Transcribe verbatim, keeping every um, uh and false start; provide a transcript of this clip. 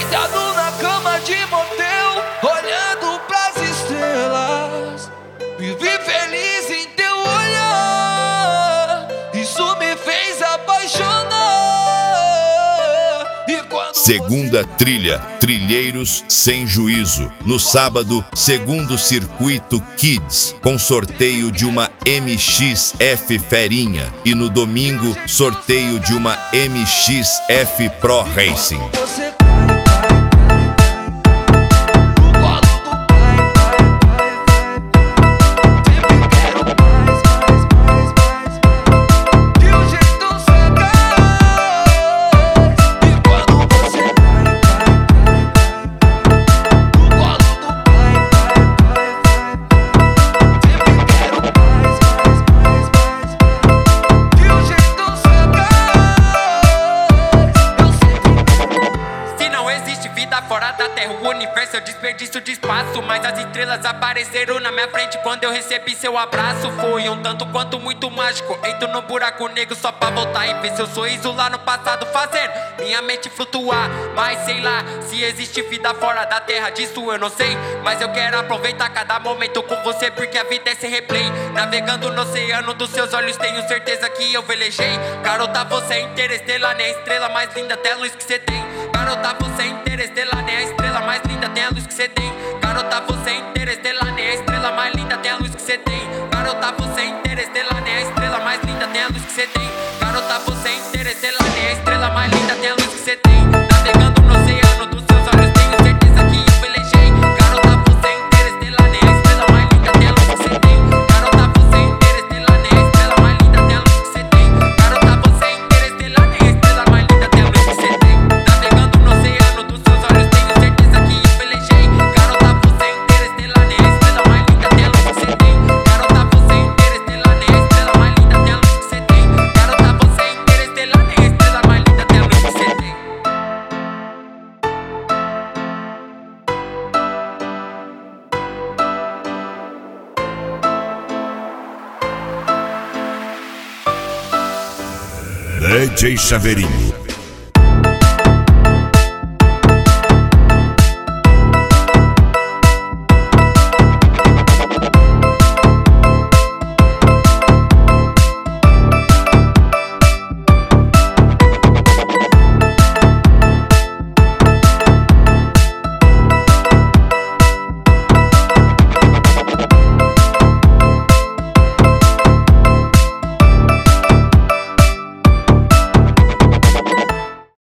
deitado na cama de motel, olhando pras estrelas. Vivi feliz em teu olhar, isso me fez apaixonar. E quando Segunda trilha, Trilheiros Sem Juízo. No sábado, segundo circuito Kids, com sorteio de uma M X F Ferinha. E no domingo, sorteio de uma M X F Pro Racing. você fora da terra, o universo é um desperdício de espaço. Mas as estrelas apareceram na minha frente quando eu recebi seu abraço. Foi um tanto quanto muito mágico. Entro no buraco negro só pra voltar e ver seu sorriso lá no passado, fazendo minha mente flutuar. Mas sei lá, se existe vida fora da terra, disso eu não sei. Mas eu quero aproveitar cada momento com você, porque a vida é esse replay. Navegando no oceano dos seus olhos, tenho certeza que eu velejei. Garota, você é interestelar, nem a estrela mais linda, até a luz que você tem. Garota, você é interestelar, nem a estrela mais linda, tem a luz que você tem. Garota, você é interestelar, nem a estrela mais linda, tem a luz que você tem. Garota, você é interestelar, nem a estrela mais linda, tem a luz que você tem. Garota, você é interestelar, nem a estrela mais linda, tem a luz que você tem. Navegando no oceano dos seus olhos, tenho certeza que eu velejei. Garota, você é interestelar, nem a estrela mais linda, tem a luz que você tem. Garota, você é interestelar, nem a estrela mais linda, tem a luz que você tem. Garota, você é interestelar, nem a estrela mais linda, tem a luz que você tem. Navegando no oceano dos seus olhos, tenho certeza que eu velejei. Garota, você é interestelar, nem a estrela mais linda, tem a luz que você tem. Garota, você é interestelar, nem a estrela mais linda, tem a luz que você tem. Garota, você é interestelar, nem a estrela mais linda, tem a luz que você tem. D J Chaveirinho.